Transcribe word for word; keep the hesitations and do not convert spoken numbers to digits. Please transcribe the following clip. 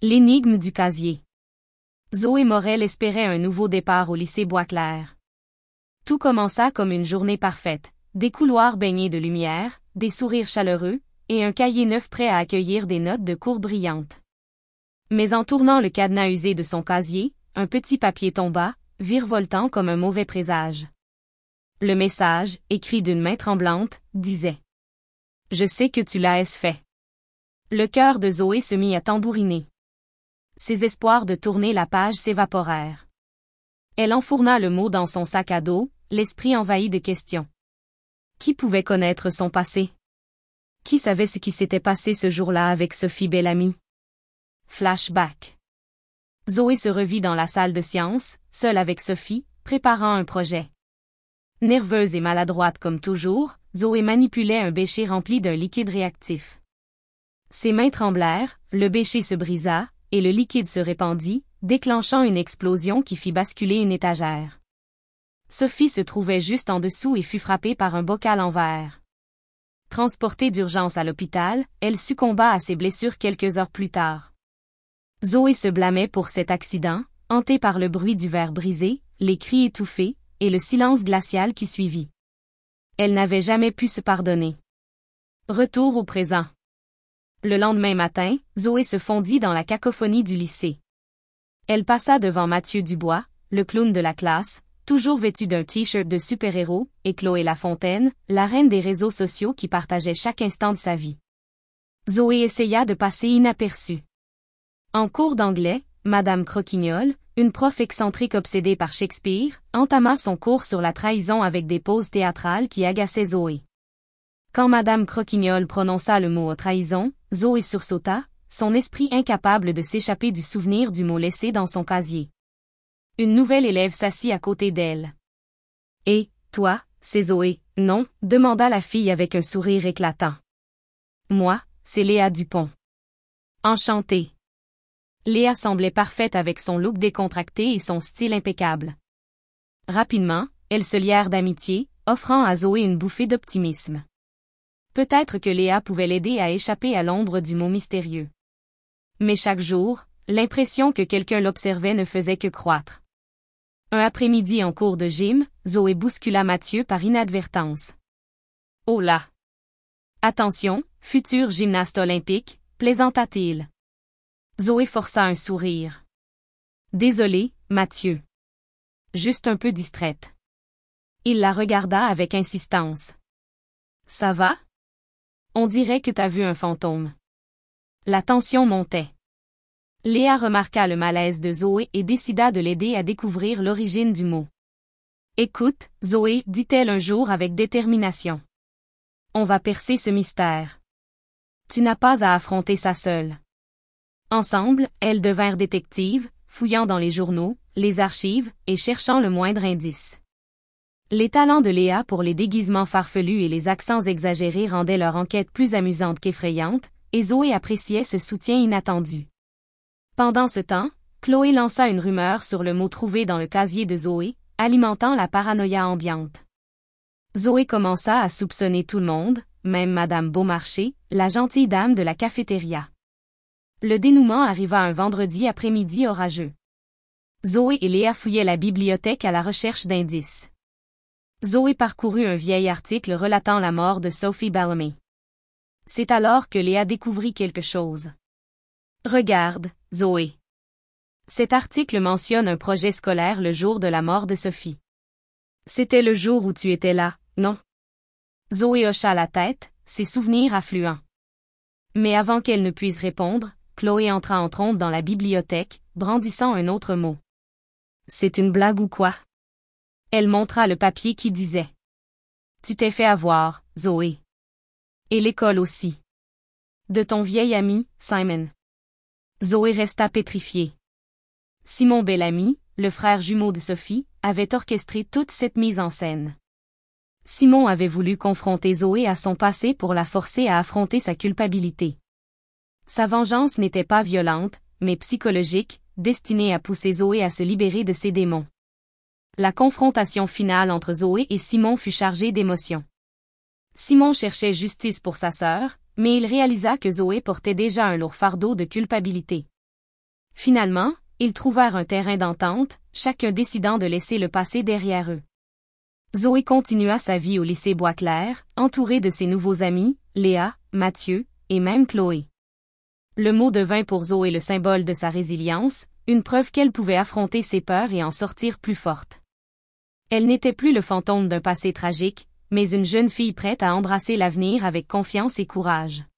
L'énigme du casier. Zoé Morel espérait un nouveau départ au lycée Boisclair. Tout commença comme une journée parfaite, des couloirs baignés de lumière, des sourires chaleureux, et un cahier neuf prêt à accueillir des notes de cours brillantes. Mais en tournant le cadenas usé de son casier, un petit papier tomba, virevoltant comme un mauvais présage. Le message, écrit d'une main tremblante, disait « Je sais que tu l'as fait ». Le cœur de Zoé se mit à tambouriner. Ses espoirs de tourner la page s'évaporèrent. Elle enfourna le mot dans son sac à dos, l'esprit envahi de questions. Qui pouvait connaître son passé? Qui savait ce qui s'était passé ce jour-là avec Sophie Bellamy? Flashback. Zoé se revit dans la salle de sciences, seule avec Sophie, préparant un projet. Nerveuse et maladroite comme toujours, Zoé manipulait un bécher rempli d'un liquide réactif. Ses mains tremblèrent, le bécher se brisa, et le liquide se répandit, déclenchant une explosion qui fit basculer une étagère. Sophie se trouvait juste en dessous et fut frappée par un bocal en verre. Transportée d'urgence à l'hôpital, elle succomba à ses blessures quelques heures plus tard. Zoé se blâmait pour cet accident, hantée par le bruit du verre brisé, les cris étouffés, et le silence glacial qui suivit. Elle n'avait jamais pu se pardonner. Retour au présent. Le lendemain matin, Zoé se fondit dans la cacophonie du lycée. Elle passa devant Mathieu Dubois, le clown de la classe, toujours vêtu d'un t-shirt de super-héros, et Chloé Lafontaine, la reine des réseaux sociaux qui partageait chaque instant de sa vie. Zoé essaya de passer inaperçue. En cours d'anglais, Madame Croquignol, une prof excentrique obsédée par Shakespeare, entama son cours sur la trahison avec des pauses théâtrales qui agaçaient Zoé. Quand Madame Croquignol prononça le mot trahison, Zoé sursauta, son esprit incapable de s'échapper du souvenir du mot laissé dans son casier. Une nouvelle élève s'assit à côté d'elle. « Et, toi, c'est Zoé, non ?» demanda la fille avec un sourire éclatant. « Moi, c'est Léa Dupont. »« Enchantée. » Léa semblait parfaite avec son look décontracté et son style impeccable. Rapidement, elles se lièrent d'amitié, offrant à Zoé une bouffée d'optimisme. Peut-être que Léa pouvait l'aider à échapper à l'ombre du mot mystérieux. Mais chaque jour, l'impression que quelqu'un l'observait ne faisait que croître. Un après-midi en cours de gym, Zoé bouscula Mathieu par inadvertance. « Oh là! Attention, futur gymnaste olympique », plaisanta-t-il. Zoé força un sourire. « Désolé, Mathieu. Juste un peu distraite. » Il la regarda avec insistance. « Ça va? On dirait que t'as vu un fantôme. » La tension montait. Léa remarqua le malaise de Zoé et décida de l'aider à découvrir l'origine du mot. « Écoute, Zoé, dit-elle un jour avec détermination. On va percer ce mystère. Tu n'as pas à affronter ça seule. » Ensemble, elles devinrent détectives, fouillant dans les journaux, les archives, et cherchant le moindre indice. Les talents de Léa pour les déguisements farfelus et les accents exagérés rendaient leur enquête plus amusante qu'effrayante, et Zoé appréciait ce soutien inattendu. Pendant ce temps, Chloé lança une rumeur sur le mot trouvé dans le casier de Zoé, alimentant la paranoïa ambiante. Zoé commença à soupçonner tout le monde, même Madame Beaumarchais, la gentille dame de la cafétéria. Le dénouement arriva un vendredi après-midi orageux. Zoé et Léa fouillaient la bibliothèque à la recherche d'indices. Zoé parcourut un vieil article relatant la mort de Sophie Bellamy. C'est alors que Léa découvrit quelque chose. « Regarde, Zoé. Cet article mentionne un projet scolaire le jour de la mort de Sophie. C'était le jour où tu étais là, non? » Zoé hocha la tête, ses souvenirs affluents. Mais avant qu'elle ne puisse répondre, Chloé entra en trombe dans la bibliothèque, brandissant un autre mot. « C'est une blague ou quoi? » Elle montra le papier qui disait « Tu t'es fait avoir, Zoé. Et l'école aussi. De ton vieil ami, Simon. » Zoé resta pétrifiée. Simon Bellamy, le frère jumeau de Sophie, avait orchestré toute cette mise en scène. Simon avait voulu confronter Zoé à son passé pour la forcer à affronter sa culpabilité. Sa vengeance n'était pas violente, mais psychologique, destinée à pousser Zoé à se libérer de ses démons. La confrontation finale entre Zoé et Simon fut chargée d'émotions. Simon cherchait justice pour sa sœur, mais il réalisa que Zoé portait déjà un lourd fardeau de culpabilité. Finalement, ils trouvèrent un terrain d'entente, chacun décidant de laisser le passé derrière eux. Zoé continua sa vie au lycée Boisclair, entourée de ses nouveaux amis, Léa, Mathieu, et même Chloé. Le mot devint pour Zoé le symbole de sa résilience, une preuve qu'elle pouvait affronter ses peurs et en sortir plus forte. Elle n'était plus le fantôme d'un passé tragique, mais une jeune fille prête à embrasser l'avenir avec confiance et courage.